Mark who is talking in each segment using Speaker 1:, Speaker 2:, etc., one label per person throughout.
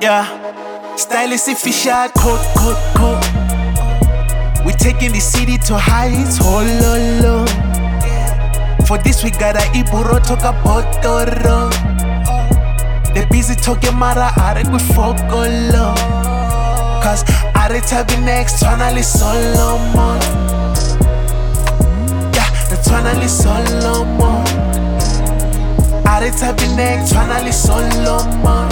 Speaker 1: Yeah, stylish official code. We taking the city to heights, hololo. For this we gotta iburo toka potoro. They busy talking mara are with fokolo. Cause are tabi next tonally Solomon. Yeah, the tonally Solomon. Are tabi next tonally Solomon.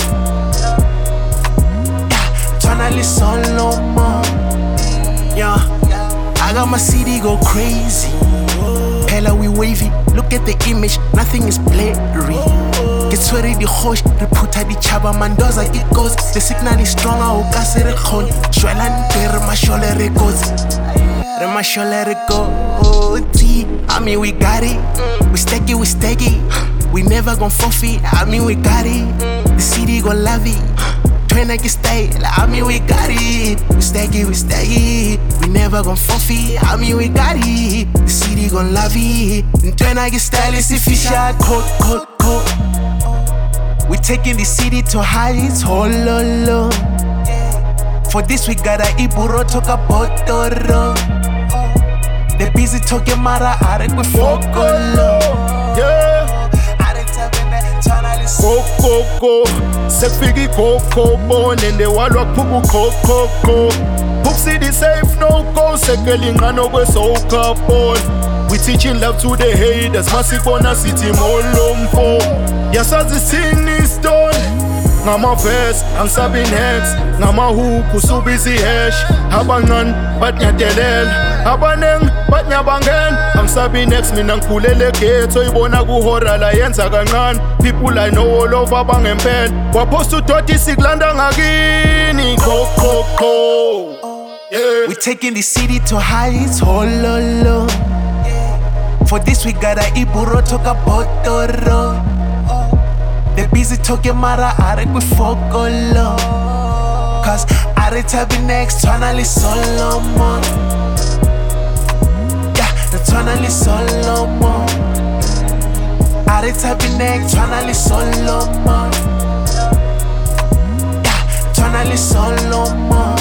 Speaker 1: Tonally Solomon. Yeah, I got my CD go crazy. Pella we wavy, look at the image, nothing is blurry. Get sweaty the hosh, reputa the chaba mandoza it goes. The signal is strong, I will gas it on. Shwelan my shoulder it goes. My shoulder it go. I mean we got it. We stack it. We never gon' forfeit. I mean we got it. The city gon' love it. Trying to get style, I mean we got it. We stack it. We never gon' forfeit. I mean we got it. The city gon' love it. And trying to get style is official code. We taking the city to heights, hololo. For this we gotta iburo toka potoro. They busy talking mara arek with fokolo.
Speaker 2: Yeah. Koko, sefigi koko bon and the walk pubu koko. Pupsi the safe no go sekeling no go so couple. We teaching love to the haters, massive on a city molomfo. Yes, as the scene is done. Ngama verse, ang sabi next. Ngama huku so busy hash. Habangan, bat nya delel. Habaneng, bat nya bangen. Ang sabi next, minang kulele keto. Ibona guhora la yenza gangan. People I know all over bang and pen. Wapos to 30 siglanda ngagini. Koko. Yeah.
Speaker 1: We taking the city to heights, hololo. For this we gotta iburo toka potoro. They busy talking mara arek with fokolo. Cause are tabi next tonally Solomon. Yeah, the tonally Solomon. Are tabi next tonally Solomon. Yeah, tonally Solomon.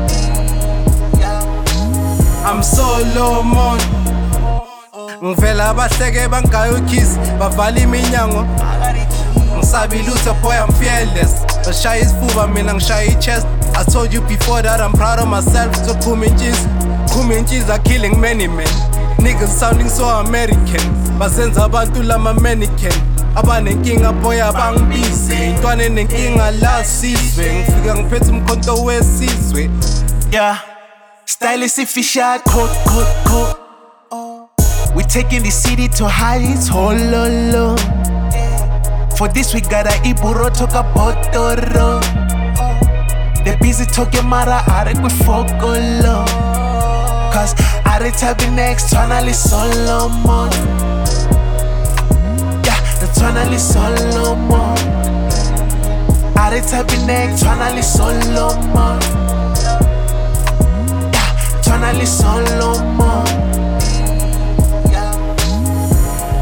Speaker 3: I'm Solomon. Ngivela abahleke bangayo kiss bavala iminyango. Ngisabi lutho boy I'm fearless. Bashaya isifuba mina ngishaya ichest. I told you before that I'm proud of myself. So kuminjis are killing many men. Niggas sounding so American. Bazenza abantu lama mannequin. Abanenkinga boy abangibize. Intwana enenkinga la sizwe. Ngifika ngiphethe umkhonto wesizwe.
Speaker 1: Yeah, stylish official code. We taking the city to heights, hololo. For this we gotta iburo toka potoro. They busy talking mara arek with fokolo. Cause are tabi next tonally Solomon. Yeah, the tonally Solomon. Are tabi next tonally Solomon. Yeah, tonally Solomon.